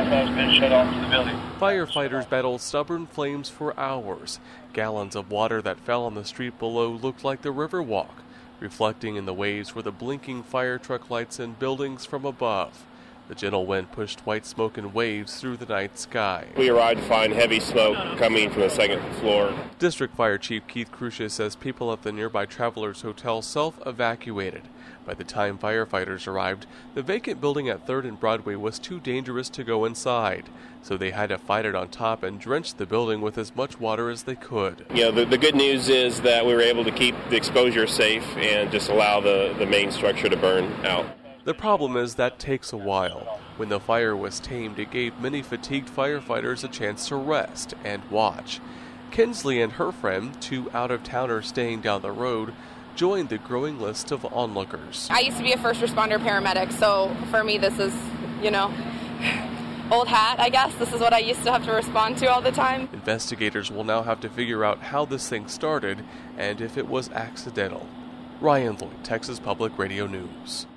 has been shut off to the building. Firefighters battled stubborn flames for hours. Gallons of water that fell on the street below looked like the Riverwalk. Reflecting in the waves were the blinking fire truck lights and buildings from above. The gentle wind pushed white smoke and waves through the night sky. We arrived to find heavy smoke coming from the second floor. District Fire Chief Keith Crucia says people at the nearby Travelers Hotel self-evacuated. By the time firefighters arrived, the vacant building at 3rd and Broadway was too dangerous to go inside, so they had to fight it on top and drench the building with as much water as they could. The good news is that we were able to keep the exposure safe and just allow the main structure to burn out. The problem is that takes a while. When the fire was tamed, it gave many fatigued firefighters a chance to rest and watch. Kinsley and her friend, two out-of-towners staying down the road, joined the growing list of onlookers. I used to be a first responder paramedic, so for me this is, old hat, I guess. This is what I used to have to respond to all the time. Investigators will now have to figure out how this thing started and if it was accidental. Ryan Lloyd, Texas Public Radio News.